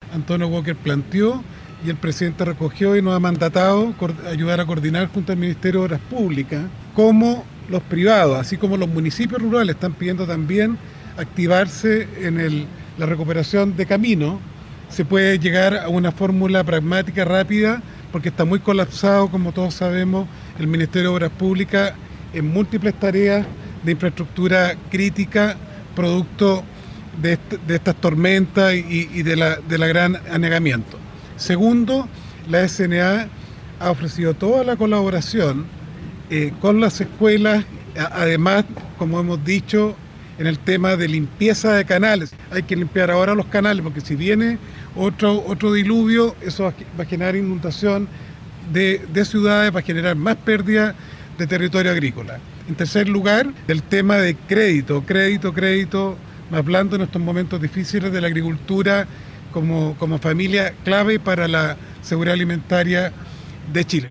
Antonio Walker planteó y el presidente recogió y nos ha mandatado ayudar a coordinar junto al Ministerio de Obras Públicas, como los privados, así como los municipios rurales están pidiendo también activarse en la recuperación de caminos. Se puede llegar a una fórmula pragmática rápida porque está muy colapsado, como todos sabemos, el Ministerio de Obras Públicas en múltiples tareas de infraestructura crítica, producto de estas tormentas y de la gran anegamiento. Segundo, la SNA ha ofrecido toda la colaboración con las escuelas, además, como hemos dicho, en el tema de limpieza de canales. Hay que limpiar ahora los canales porque si viene otro diluvio, eso va a generar inundación de ciudades, va a generar más pérdida de territorio agrícola. En tercer lugar, el tema de crédito, más blando en estos momentos difíciles de la agricultura como familia clave para la seguridad alimentaria de Chile.